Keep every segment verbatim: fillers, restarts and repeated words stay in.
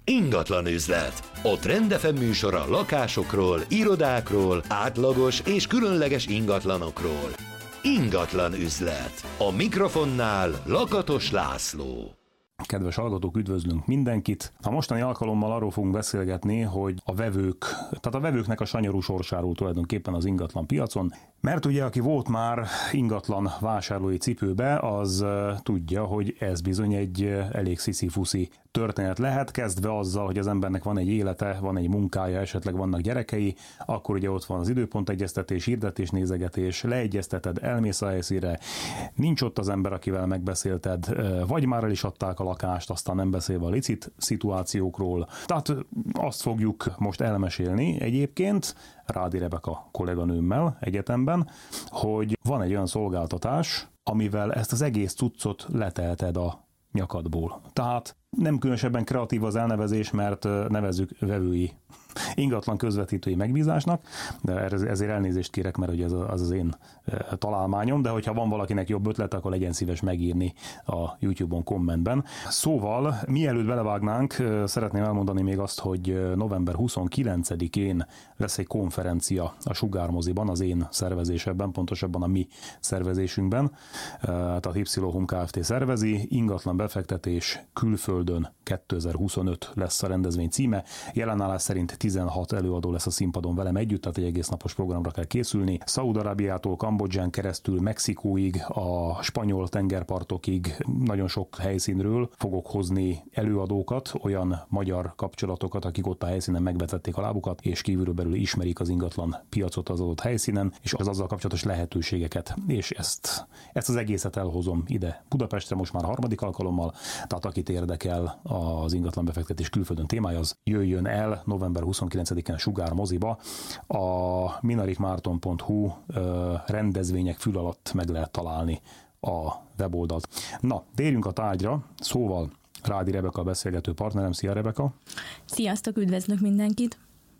Ingatlan üzlet. A Trend ef em műsora lakásokról, irodákról, átlagos és különleges ingatlanokról. Ingatlan üzlet. A mikrofonnál Lakatos László. Kedves hallgatók, üdvözlünk mindenkit! A mostani alkalommal arról fogunk beszélgetni, hogy a vevők, tehát a vevőknek a sanyarú sorsáról tulajdonképpen az ingatlan piacon. Mert ugye, aki volt már ingatlan vásárlói cipőbe, az uh, tudja, hogy ez bizony egy uh, elég sziszi-fuszi történet lehet, kezdve azzal, hogy az embernek van egy élete, van egy munkája, esetleg vannak gyerekei, akkor ugye ott van az időpontegyeztetés, hirdetés, nézegetés, leegyezteted, elmész a helyszínre, nincs ott az ember, akivel megbeszélted, uh, vagy már el is adták a lakást, aztán nem beszélve a licit szituációkról. Tehát azt fogjuk most elmesélni egyébként Rádi Rebeka kolléganőmmel egyetemben, hogy van egy olyan szolgáltatás, amivel ezt az egész cuccot letelted a nyakadból. Tehát nem különösebben kreatív az elnevezés, mert nevezzük vevői ingatlan közvetítői megbízásnak, de ezért elnézést kérek, mert ugye az az, az én találmányom, de hogyha van valakinek jobb ötlet, akkor legyen szíves megírni a YouTube-on kommentben. Szóval, mielőtt belevágnánk, szeretném elmondani még azt, hogy november huszonkilencedikén lesz egy konferencia a Sugármoziban, az én szervezésemben, pontosabban a mi szervezésünkben, tehát a Y Kft. Szervezi, ingatlan befektetés külföldön kétezer-huszonöt lesz a rendezvény címe, jelenállás szerint tizenhat előadó lesz a színpadon velem együtt, tehát egy egész napos programra kell készülni. Szaúd-Arábiától Kambodzsán keresztül Mexikóig, a spanyol tengerpartokig nagyon sok helyszínről fogok hozni előadókat, olyan magyar kapcsolatokat, akik ott a helyszínen megvetették a lábukat, és kívülről belül ismerik az ingatlan piacot az adott helyszínen, és az azzal kapcsolatos lehetőségeket. És ezt, ezt az egészet elhozom ide Budapestre most már harmadik alkalommal, tehát akit érdekel az ingatlan befektetés külföldön témája, az jöjjön el november huszonkilencedikén a Sugár moziba. A minarikmárton pont hu rendezvények fül alatt meg lehet találni a weboldalt. Na, térjünk a tárgyra, szóval Rádi Rebeka a beszélgető partnerem. Szia, Rebeka! Sziasztok, üdvözlök mindenkit!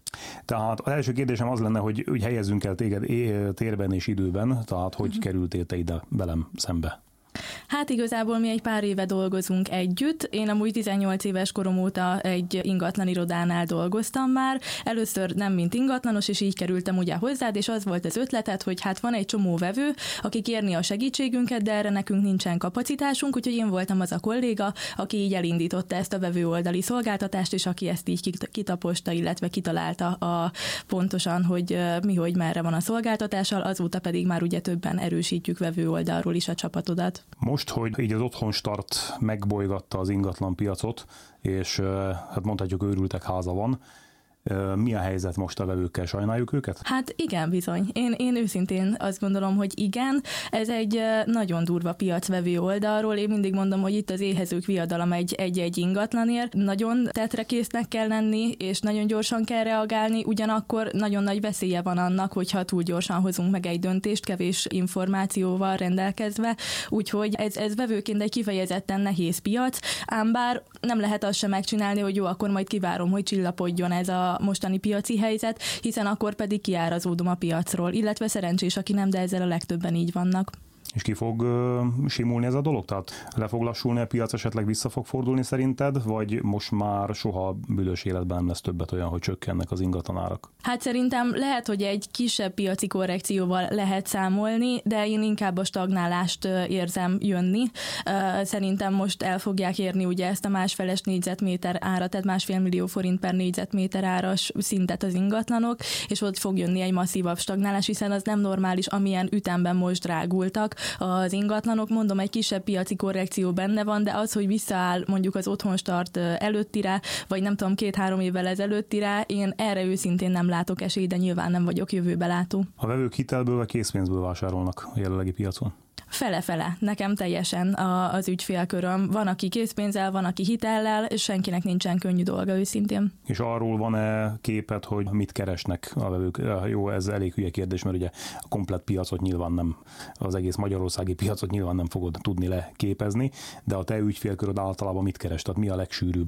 Tehát az első kérdésem az lenne, hogy úgy helyezzünk el téged térben és időben, tehát hogy uh-huh. kerültél te ide velem szembe? Hát igazából mi egy pár éve dolgozunk együtt. Én amúgy tizennyolc éves korom óta egy ingatlan irodánál dolgoztam már. Először nem mint ingatlanos, és így kerültem ugye hozzád, és az volt az ötleted, hogy hát van egy csomó vevő, aki kérni a segítségünket, de erre nekünk nincsen kapacitásunk, úgyhogy én voltam az a kolléga, aki így elindította ezt a vevő oldali szolgáltatást, és aki ezt így kitaposta, illetve kitalálta a, pontosan, hogy mi, hogy merre van a szolgáltatással, azóta pedig már ugye többen erősítjük vevő oldalról is a csapatodat. Most, hogy így az Otthon Start megbolygatta az ingatlan piacot, és hát mondhatjuk, őrültek háza van, mi a helyzet most a vevőkkel? Sajnáljuk őket? Hát igen, bizony. Én, én őszintén azt gondolom, hogy igen. Ez egy nagyon durva piac vevő oldalról. Én mindig mondom, hogy itt az éhezők viadalom egy, egy-egy ingatlanért. Nagyon tetrekésznek kell lenni, és nagyon gyorsan kell reagálni, ugyanakkor nagyon nagy veszélye van annak, hogyha túl gyorsan hozunk meg egy döntést, kevés információval rendelkezve. Úgyhogy ez, ez vevőként egy kifejezetten nehéz piac, ám bár nem lehet azt sem megcsinálni, hogy jó, akkor majd kivárom, hogy csillapodjon ez a mostani piaci helyzet, hiszen akkor pedig kiárazódom a piacról, illetve szerencsés, aki nem, de ezzel a legtöbben így vannak. És ki fog uh, simulni ez a dolog? Tehát le fog lassulni a piac, esetleg vissza fog fordulni szerinted, vagy most már soha büdös életben nem lesz többet olyan, hogy csökkennek az ingatlanárak? Hát szerintem lehet, hogy egy kisebb piaci korrekcióval lehet számolni, de én inkább a stagnálást érzem jönni. Szerintem most el fogják érni ugye ezt a másfeles négyzetméter árat, tehát másfél millió forint per négyzetméter áras szintet az ingatlanok, és ott fog jönni egy masszívabb stagnálás, hiszen az nem normális, amilyen ütemben most drágultak az ingatlanok. Mondom, egy kisebb piaci korrekció benne van, de az, hogy visszaáll mondjuk az Otthon Start előttire, vagy nem tudom, két-három évvel ezelőttire, én erre őszintén nem látok esélyt, de nyilván nem vagyok jövőbelátó. A vevők hitelből vagy készpénzből vásárolnak a jelenlegi piacon? Fele-fele. Nekem teljesen a, az ügyfélköröm. Van, aki készpénzzel, van, aki hitellel, és senkinek nincsen könnyű dolga őszintén. És arról van-e képet, hogy mit keresnek a vevők? Jó, ez elég hülye kérdés, mert ugye a komplett piacot nyilván nem, az egész magyarországi piacot nyilván nem fogod tudni leképezni, de a te ügyfélköröd általában mit keres? Tehát mi a legsűrűbb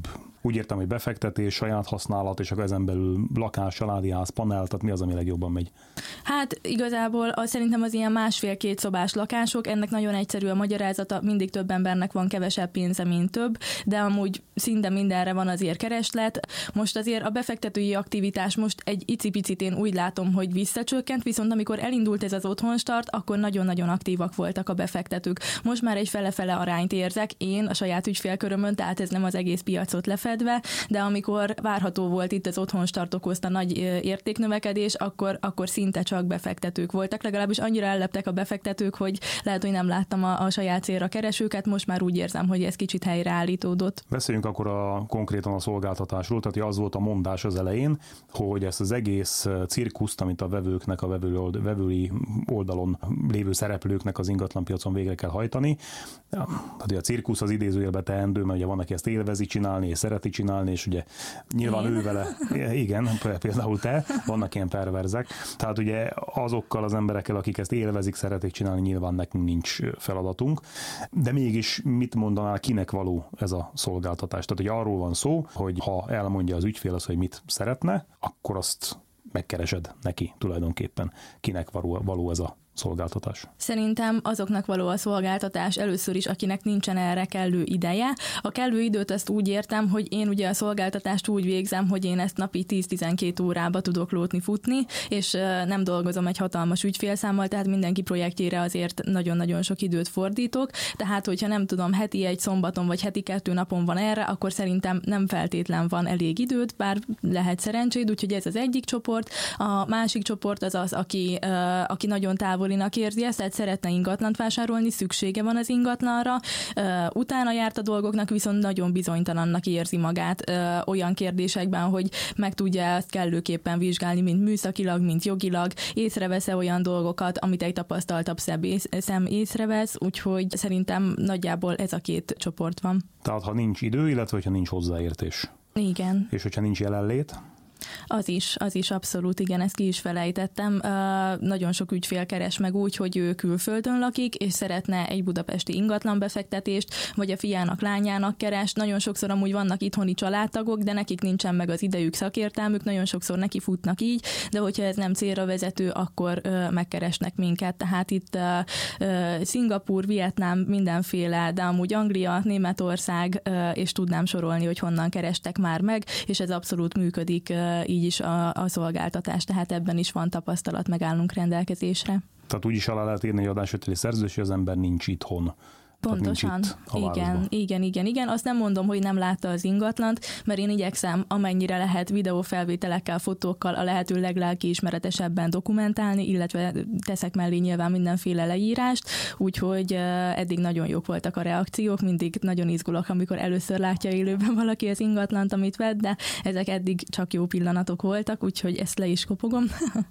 Úgy értem, hogy befektetés, saját használat, és akkor ezen belül lakás, családi ház, panel, tehát mi az, ami legjobban megy? Hát igazából az, szerintem az ilyen másfél-két szobás lakások, ennek nagyon egyszerű a magyarázata, mindig több embernek van kevesebb pénze, mint több, de amúgy szinte mindenre van azért kereslet. Most azért a befektetői aktivitás most egy icipicit én úgy látom, hogy visszacsökkent, viszont amikor elindult ez az otthonstart, akkor nagyon-nagyon aktívak voltak a befektetők. Most már egy fele-fele arányt érzek én a saját ügyfélkörömön, tehát ez nem az egész piacot lefedve, de amikor várható volt itt az otthonstart okozta nagy értéknövekedés, akkor, akkor szinte csak befektetők voltak. Legalábbis annyira elleptek a befektetők, hogy lehet, hogy nem láttam a, a saját célra keresőket, most már úgy érzem, hogy ez kicsit helyreállítódott. Beszéljünk akkor a, konkrétan a szolgáltatásról, tehát az volt a mondás az elején, hogy ezt az egész cirkuszt, amit a vevőknek, a vevő old, vevői oldalon lévő szereplőknek az ingatlanpiacon végre kell hajtani. Tehát a cirkusz az idézőjelbe teendő, mert ugye van, aki ezt élvezi csinálni, és szereti csinálni, és ugye nyilván ő vele, igen, például te, vannak ilyen perverzek. Tehát ugye azokkal az emberekkel, akik ezt élvezik, szeretik csinálni, nyilván nekünk nincs feladatunk. De mégis mit mondanál, kinek való ez a szolgáltatás? Tehát, hogy arról van szó, hogy ha elmondja az ügyfél az, hogy mit szeretne, akkor azt megkeresed neki tulajdonképpen. Kinek való, való ez a szolgáltatás? Szerintem azoknak való a szolgáltatás először is, akinek nincsen erre kellő ideje. A kellő időt azt úgy értem, hogy én ugye a szolgáltatást úgy végzem, hogy én ezt napi tíz-tizenkét órába tudok lótni, futni, és nem dolgozom egy hatalmas ügyfélszámmal, tehát mindenki projektjére azért nagyon-nagyon sok időt fordítok, tehát hogyha nem tudom, heti egy szombaton vagy heti kettő napon van erre, akkor szerintem nem feltétlen van elég időt, bár lehet szerencséd, úgyhogy ez az egyik csoport. A másik csoport az az, aki, aki nagyon távol érzi ezt, tehát szeretne ingatlant vásárolni, szüksége van az ingatlanra, utána járt a dolgoknak, viszont nagyon bizonytalannak érzi magát olyan kérdésekben, hogy meg tudja ezt kellőképpen vizsgálni, mint műszakilag, mint jogilag, észrevesz-e olyan dolgokat, amit egy tapasztaltabb szem észrevesz, úgyhogy szerintem nagyjából ez a két csoport van. Tehát ha nincs idő, illetve ha nincs hozzáértés. Igen. És hogyha nincs jelenlét? Az is, az is abszolút, igen, ezt ki is felejtettem. Uh, nagyon sok ügyfél keres meg úgy, hogy ő külföldön lakik, és szeretne egy budapesti ingatlan befektetést, vagy a fiának, lányának keres. Nagyon sokszor amúgy vannak itthoni családtagok, de nekik nincsen meg az idejük, szakértelmük, nagyon sokszor neki futnak így, de hogyha ez nem célra vezető, akkor uh, megkeresnek minket. Tehát itt uh, uh, Szingapúr, Vietnám, mindenféle, de amúgy Anglia, Németország, uh, és tudnám sorolni, hogy honnan kerestek már meg, és ez abszolút működik uh, így is a, a szolgáltatás, tehát ebben is van tapasztalat, megállunk rendelkezésre. Tehát úgy is alá lehet írni egy adásvételi szerződés, hogy az ember nincs itthon. Pontosan, igen, igen, igen, igen. Azt nem mondom, hogy nem látta az ingatlant, mert én igyekszem amennyire lehet videófelvételekkel, fotókkal a lehető leglelkiismeretesebben dokumentálni, illetve teszek mellé nyilván mindenféle leírást, úgyhogy eddig nagyon jók voltak a reakciók, mindig nagyon izgulok, amikor először látja élőben valaki az ingatlant, amit vett, de ezek eddig csak jó pillanatok voltak, úgyhogy ezt le is kopogom.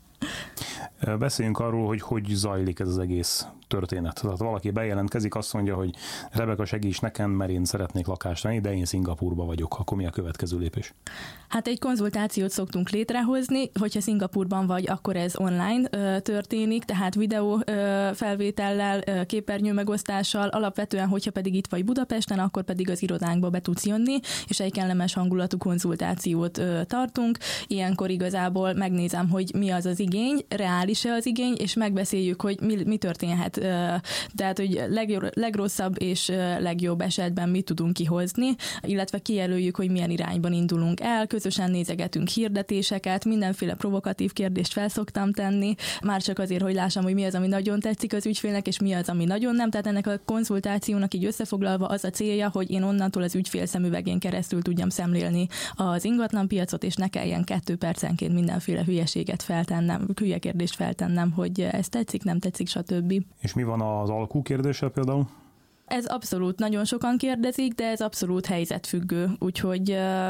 Beszéljünk arról, hogy hogy zajlik ez az egész történet. Tehát valaki bejelentkezik, azt mondja, hogy Rebeka, segíts nekem, mert én szeretnék lakást venni, de én Szingapúrba vagyok. Akkor mi a következő lépés? Hát egy konzultációt szoktunk létrehozni, hogyha Szingapúrban vagy, akkor ez online ö, történik, tehát videó ö, felvétellel, ö, képernyő megosztással, alapvetően, hogyha pedig itt vagy Budapesten, akkor pedig az irodánkba be tudsz jönni, és egy kellemes hangulatú konzultációt ö, tartunk. Ilyenkor igazából megnézem, hogy mi az az igény, reális-e az igény, és megbeszéljük, hogy mi, mi történhet. Tehát, hogy legjobb, legrosszabb és legjobb esetben mit tudunk kihozni, illetve kijelöljük, hogy milyen irányban indulunk el, közösen nézegetünk hirdetéseket, mindenféle provokatív kérdést felszoktam tenni, már csak azért, hogy lássam, hogy mi az, ami nagyon tetszik az ügyfélnek, és mi az, ami nagyon nem. Tehát ennek a konzultációnak így összefoglalva az a célja, hogy én onnantól az ügyfél szemüvegén keresztül tudjam szemlélni az ingatlanpiacot, és ne kelljen kettő percenként mindenféle hülyeséget feltennem, hülye kérdést feltennem, hogy ez tetszik, nem tetszik, stb. És mi van az alkú kérdéssel például? Ez abszolút nagyon sokan kérdezik, de ez abszolút helyzetfüggő, úgyhogy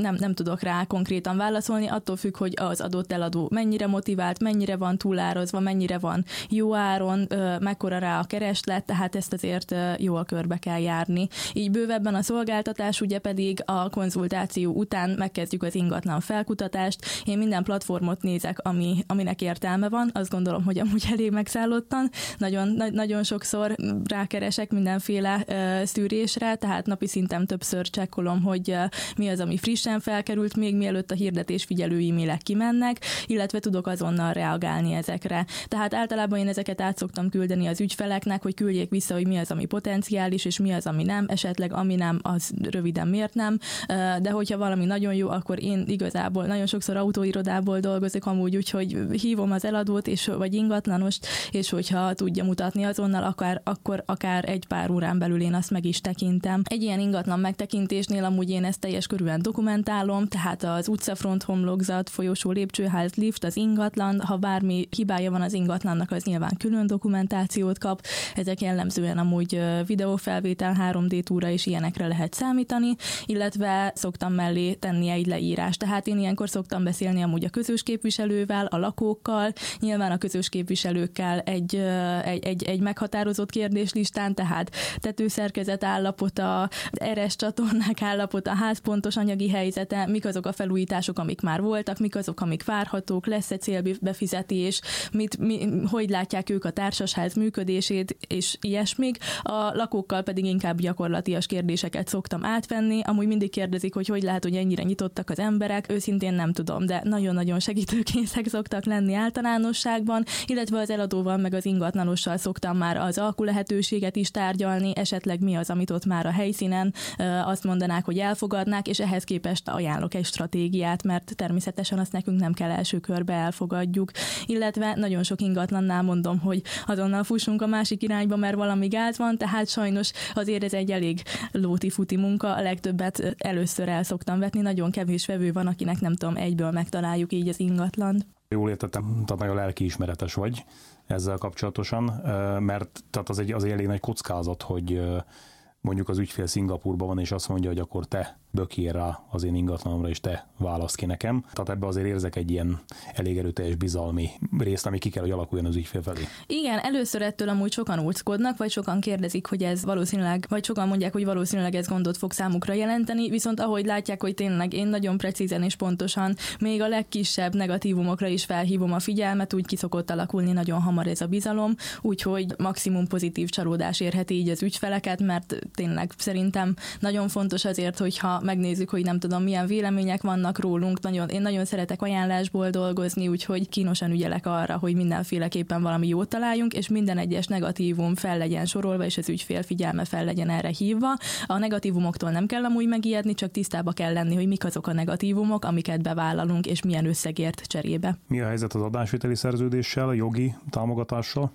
nem, nem tudok rá konkrétan válaszolni, attól függ, hogy az adott eladó mennyire motivált, mennyire van túlárazva, mennyire van jó áron, mekkora rá a kereslet, tehát ezt azért jól körbe kell járni. Így bővebben a szolgáltatás, ugye pedig a konzultáció után megkezdjük az ingatlan felkutatást. Én minden platformot nézek, ami, aminek értelme van, azt gondolom, hogy amúgy elég megszállottan. Nagyon, na, nagyon sokszor rákeresek mindenféle uh, szűrésre, tehát napi szinten többször csekkolom, hogy uh, mi az, ami frissen felkerült, még mielőtt a hirdetés figyelő e-mailek kimennek, illetve tudok azonnal reagálni ezekre. Tehát általában én ezeket át szoktam küldeni az ügyfeleknek, hogy küldjék vissza, hogy mi az, ami potenciális, és mi az, ami nem, esetleg ami nem, az röviden miért nem, uh, de hogyha valami nagyon jó, akkor én igazából nagyon sokszor autóirodából dolgozok amúgy, úgyhogy hívom az eladót, és, vagy ingatlanost, és hogyha tudja mutatni azonnal, akár, akkor akár egy pár órán belül én azt meg is tekintem. Egy ilyen ingatlan megtekintésnél amúgy én ezt teljes körűen dokumentálom, tehát az utcafront, homlokzat, folyosó, lépcsőház, lift, az ingatlan, ha bármi hibája van az ingatlannak, az nyilván külön dokumentációt kap. Ezek jellemzően amúgy videófelvétel, három dé túra és ilyenekre lehet számítani, illetve szoktam mellé tenni egy leírás. Tehát én ilyenkor szoktam beszélni amúgy a közös képviselővel, a lakókkal, nyilván a közös képviselőkkel egy, egy, egy, egy meghatározott kérdéslistán, tehát tetőszerkezet állapota, eres csatornák állapota, ház pontos anyagi helyzete, mik azok a felújítások, amik már voltak, mik azok, amik várhatók, lesz-e célbefizetés, mit, mi, hogy látják ők a társasház működését, és ilyesmik. A lakókkal pedig inkább gyakorlatias kérdéseket szoktam átvenni. Amúgy mindig kérdezik, hogy hogy lehet, hogy ennyire nyitottak az emberek. Őszintén nem tudom, de nagyon-nagyon segítőkészek szoktak lenni általánosságban, illetve az eladóval meg az ingatlanossal szoktam már az alkú lehetőséget is tárgyalni, esetleg mi az, amit ott már a helyszínen azt mondanák, hogy elfogadnák, és ehhez képest ajánlok egy stratégiát, mert természetesen azt nekünk nem kell első körbe elfogadjuk. Illetve nagyon sok ingatlannál mondom, hogy azonnal fussunk a másik irányba, mert valami gáz van, tehát sajnos azért ez egy elég lóti-futi munka, a legtöbbet először el szoktam vetni, nagyon kevés vevő van, akinek nem tudom, egyből megtaláljuk így az ingatlant. Jól értettem, tehát nagyon lelkiismeretes vagy ezzel kapcsolatosan, mert tehát az egy, az egy elég nagy kockázat, hogy mondjuk az ügyfél Szingapúrban van, és azt mondja, hogy akkor te bökjél rá az én ingatlanomra, és te választ ki nekem. Tehát ebbe azért érzek egy ilyen elég erőteljes bizalmi részt, ami ki kell, hogy alakuljon az ügyfél felé. Igen, először ettől amúgy sokan óckodnak, vagy sokan kérdezik, hogy ez valószínűleg, vagy sokan mondják, hogy valószínűleg ez gondot fog számukra jelenteni, viszont ahogy látják, hogy tényleg én nagyon precízen és pontosan, még a legkisebb negatívumokra is felhívom a figyelmet, úgy ki szokott alakulni nagyon hamar ez a bizalom, úgyhogy maximum pozitív csalódás érheti így az ügyfeleket, mert tényleg szerintem nagyon fontos azért, hogyha megnézzük, hogy nem tudom, milyen vélemények vannak rólunk. Nagyon, én nagyon szeretek ajánlásból dolgozni, úgyhogy kínosan ügyelek arra, hogy mindenféleképpen valami jót találjunk, és minden egyes negatívum fel legyen sorolva, és az ügyfél figyelme fel legyen erre hívva. A negatívumoktól nem kell amúgy megijedni, csak tisztába kell lenni, hogy mik azok a negatívumok, amiket bevállalunk, és milyen összegért cserébe. Mi a helyzet az adásviteli szerződéssel, a jogi támogatással?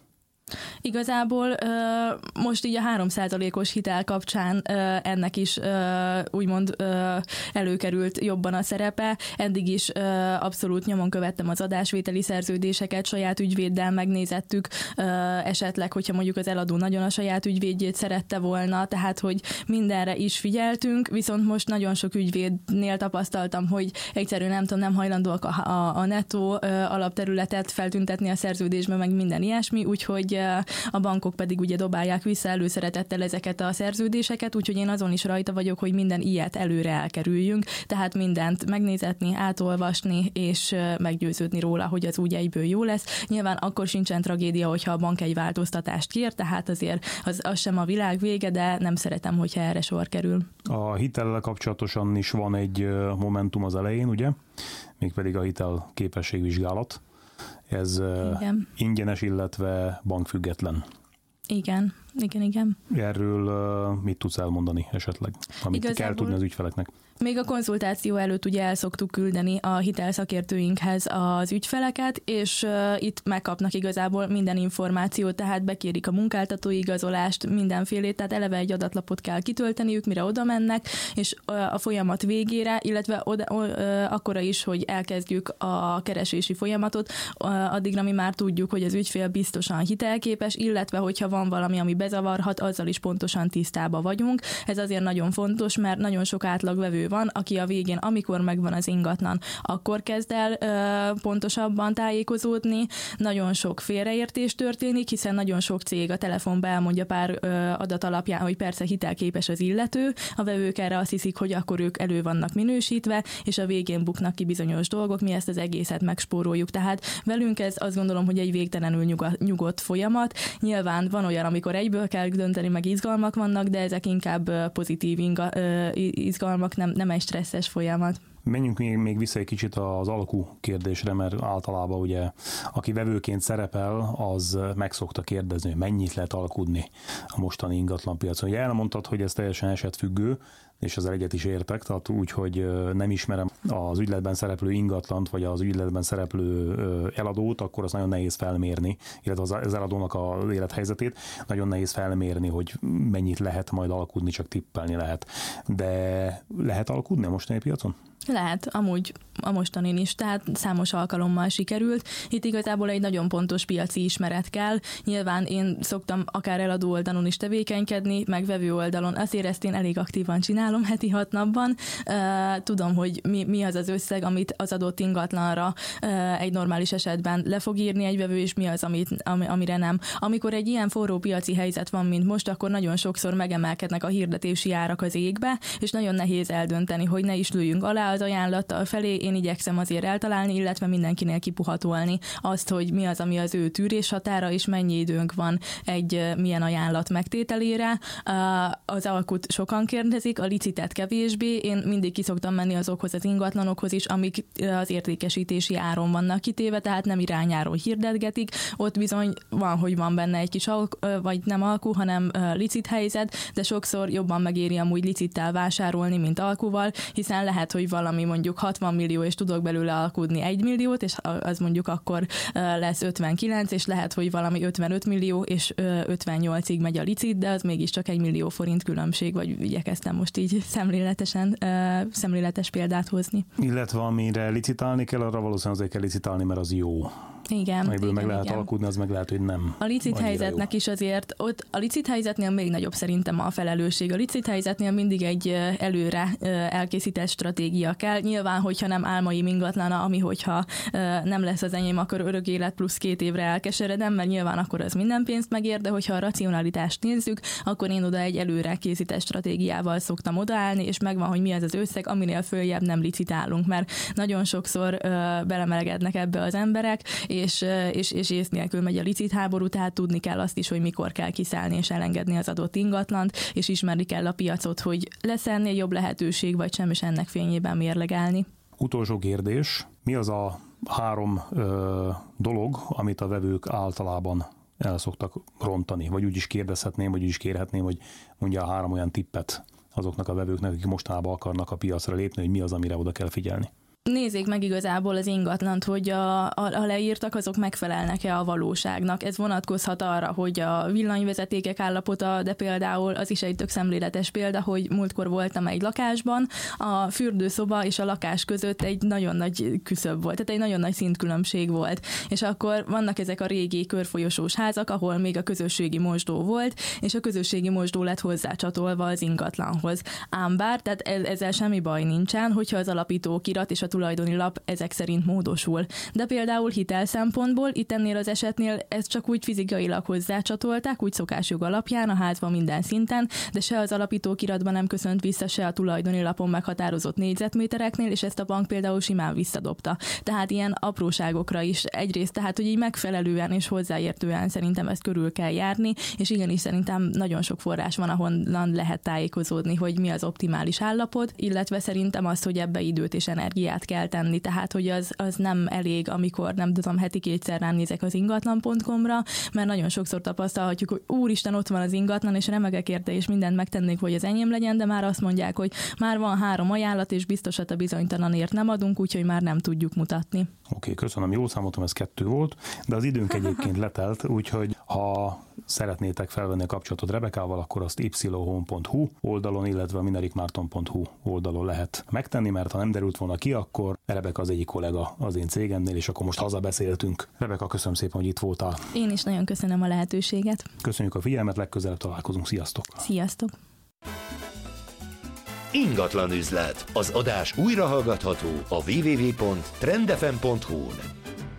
Igazából most így a három százalékos hitel kapcsán ennek is úgymond előkerült jobban a szerepe. Eddig is abszolút nyomon követtem az adásvételi szerződéseket, saját ügyvéddel megnézettük, esetleg, hogyha mondjuk az eladó nagyon a saját ügyvédjét szerette volna, tehát, hogy mindenre is figyeltünk, viszont most nagyon sok ügyvédnél tapasztaltam, hogy egyszerűen nem tudom, nem hajlandóak a, a, a nettó alapterületet feltüntetni a szerződésbe, meg minden ilyesmi, úgyhogy a bankok pedig ugye dobálják vissza előszeretettel ezeket a szerződéseket, úgyhogy én azon is rajta vagyok, hogy minden ilyet előre elkerüljünk, tehát mindent megnézetni, átolvasni, és meggyőződni róla, hogy az úgy egyből jó lesz. Nyilván akkor sincsen tragédia, hogyha a bank egy változtatást kér, tehát azért az, az sem a világ vége, de nem szeretem, hogyha erre sor kerül. A hitellel kapcsolatosan is van egy momentum az elején, ugye? Mégpedig a hitel képességvizsgálat. Ez igen. Ingyenes, illetve bankfüggetlen. Igen, igen, igen. Erről mit tudsz elmondani esetleg, amit Igazából... kell tudni az ügyfeleknek? Még a konzultáció előtt ugye el szoktuk küldeni a hitelszakértőinkhez az ügyfeleket, és uh, itt megkapnak igazából minden információt, tehát bekérik a munkáltatói igazolást, mindenfélét, tehát eleve egy adatlapot kell kitölteniük, mire oda mennek, és uh, a folyamat végére, illetve oda, uh, akkora is, hogy elkezdjük a keresési folyamatot, uh, addigra mi már tudjuk, hogy az ügyfél biztosan hitelképes, illetve hogyha van valami, ami bezavarhat, azzal is pontosan tisztába vagyunk. Ez azért nagyon fontos, mert nagyon sok átlag vevő vevő van, aki a végén, amikor megvan az ingatlan, akkor kezd el ö, pontosabban tájékozódni. Nagyon sok félreértés történik, hiszen nagyon sok cég a telefonba elmondja pár ö, adat alapján, hogy persze hitelképes az illető, a vevők erre azt hiszik, hogy akkor ők elő vannak minősítve, és a végén buknak ki bizonyos dolgok, mi ezt az egészet megspóroljuk. Tehát velünk ez azt gondolom, hogy egy végtelenül nyugodt, nyugodt folyamat. Nyilván van olyan, amikor egyből kell dönteni, meg izgalmak vannak, de ezek inkább pozitív inga, izgalmak, nem, nem egy stresszes folyamat. Menjünk még, még vissza egy kicsit az alkú kérdésre, mert általában ugye, aki vevőként szerepel, az meg szokta kérdezni, hogy mennyit lehet alkudni a mostani ingatlanpiacon. Ugye elmondtad, hogy ez teljesen esetfüggő, és ezzel egyet is értek, tehát úgy, hogy nem ismerem az ügyletben szereplő ingatlant, vagy az ügyletben szereplő eladót, akkor az nagyon nehéz felmérni, illetve az eladónak az élethelyzetét, nagyon nehéz felmérni, hogy mennyit lehet majd alkudni, csak tippelni lehet. De lehet alkudni a mostani piacon? Lehet, amúgy a mostanin is, tehát számos alkalommal sikerült. Itt igazából egy nagyon pontos piaci ismeret kell. Nyilván én szoktam akár eladó oldalon is tevékenykedni, meg vevő oldalon. Azért ezt én elég aktívan csinálom heti hat napban. Tudom, hogy mi, mi az az összeg, amit az adott ingatlanra egy normális esetben le fog írni egy vevő, és mi az, amit, amire nem. Amikor egy ilyen forró piaci helyzet van, mint most, akkor nagyon sokszor megemelkednek a hirdetési árak az égbe, és nagyon nehéz eldönteni, hogy ne is lőjünk alá az ajánlattal felé. Én igyekszem azért eltalálni, illetve mindenkinél kipuhatolni azt, hogy mi az, ami az ő tűrés határa, és mennyi időnk van egy milyen ajánlat megtételére. Az alkut sokan kérdezik, a licitet kevésbé. Én mindig ki szoktam menni azokhoz az ingatlanokhoz is, amik az értékesítési áron vannak kitéve, tehát nem irányáron hirdetgetik. Ott bizony van, hogy van benne egy kis alku, vagy nem alku, hanem licit helyzet, de sokszor jobban megéri amúgy licittel vásárolni, mint alkuval, hiszen lehet, hogy valami mondjuk hatvan millió, és tudok belőle alkudni egy milliót, és az mondjuk akkor lesz ötvenkilenc, és lehet, hogy valami ötvenöt millió, és ötvennyolcig megy a licit, de az mégiscsak egy millió forint különbség, vagy igyekeztem most így szemléletesen, szemléletes példát hozni. Illetve amire licitálni kell, arra valószínűleg azért kell licitálni, mert az jó. Igen. Amiből igen, meg lehet igen. alkudni, az meg lehet, hogy nem. A licit helyzetnek jó. Is azért, ott a licit helyzetnél még nagyobb szerintem a felelősség. A licit helyzetnél mindig egy előre elkészített stratégia kell. Nyilván, hogyha nem álmaim ingatlana, ami hogyha nem lesz az enyém, akkor örök élet plusz két évre elkeseredem, mert nyilván akkor az minden pénzt megér, de hogyha a racionalitást nézzük, akkor én oda egy előre készített stratégiával szoktam odaállni, és megvan, hogy mi az az összeg, aminél följebb nem licitálunk, mert nagyon sokszor belemelegednek ebbe az emberek, és, és, és ész nélkül megy a licit háború, tehát tudni kell azt is, hogy mikor kell kiszállni és elengedni az adott ingatlant, és ismerni kell a piacot, hogy lesz ennél jobb lehetőség, vagy sem, és ennek fényében mérlegelni. Utolsó kérdés, mi az a három ö, dolog, amit a vevők általában el szoktak rontani, vagy úgy is kérdezhetném, vagy úgy is kérhetném, hogy mondja a három olyan tippet azoknak a vevőknek, akik mostanában akarnak a piacra lépni, hogy mi az, amire oda kell figyelni. Nézzék meg igazából az ingatlant, hogy a, a, a leírtak, azok megfelelnek-e a valóságnak. Ez vonatkozhat arra, hogy a villanyvezetékek állapota, de például az is egy tök szemléletes példa, hogy múltkor voltam egy lakásban, a fürdőszoba és a lakás között egy nagyon nagy küszöb volt, tehát egy nagyon nagy szintkülönbség volt. És akkor vannak ezek a régi körfolyosós házak, ahol még a közösségi mosdó volt, és a közösségi mosdó lett hozzácsatolva az ingatlanhoz. Ám bár, tehát ezzel semmi baj nincsen, hogyha az alapító kirat és a tulajdoni lap ezek szerint módosul. De például hitel szempontból itt ennél az esetnél ezt csak úgy fizikailag hozzácsatolták, úgy szokásjog alapján a házban minden szinten, de se az alapító kiratban nem köszönt vissza, se a tulajdoni lapon meghatározott négyzetmétereknél, és ezt a bank például simán visszadobta. Tehát ilyen apróságokra is egyrészt, tehát hogy így megfelelően és hozzáértően szerintem ezt körül kell járni, és igenis szerintem nagyon sok forrás van, ahonnan lehet tájékozódni, hogy mi az optimális állapot, illetve szerintem az, hogy ebbe időt és energiát kell tenni, tehát hogy az, az nem elég, amikor nem tudom, heti kétszer ránézek az ingatlan pont com-ra, mert nagyon sokszor tapasztalhatjuk, hogy úristen, ott van az ingatlan, és remegek érte, és mindent megtennék, hogy az enyém legyen, de már azt mondják, hogy már van három ajánlat, és biztosat a bizonytalanért nem adunk, úgyhogy már nem tudjuk mutatni. Oké, okay, köszönöm, jól számoltam, ez kettő volt, de az időnk egyébként letelt, úgyhogy ha szeretnétek felvenni a kapcsolatot Rebekával, akkor azt yhome pont hu oldalon, illetve a minerikmárton pont hu oldalon lehet megtenni, mert ha nem derült volna ki, akkor Rebeka az egyik kollega az én cégemnél, és akkor most hazabeszéltünk. Rebeka, köszönöm szépen, hogy itt voltál. Én is nagyon köszönöm a lehetőséget. Köszönjük a figyelmet, legközelebb találkozunk, sziasztok! Sziasztok! Ingatlan üzlet. Az adás újrahallgatható a double-u double-u double-u pont trend f m pont h u-n.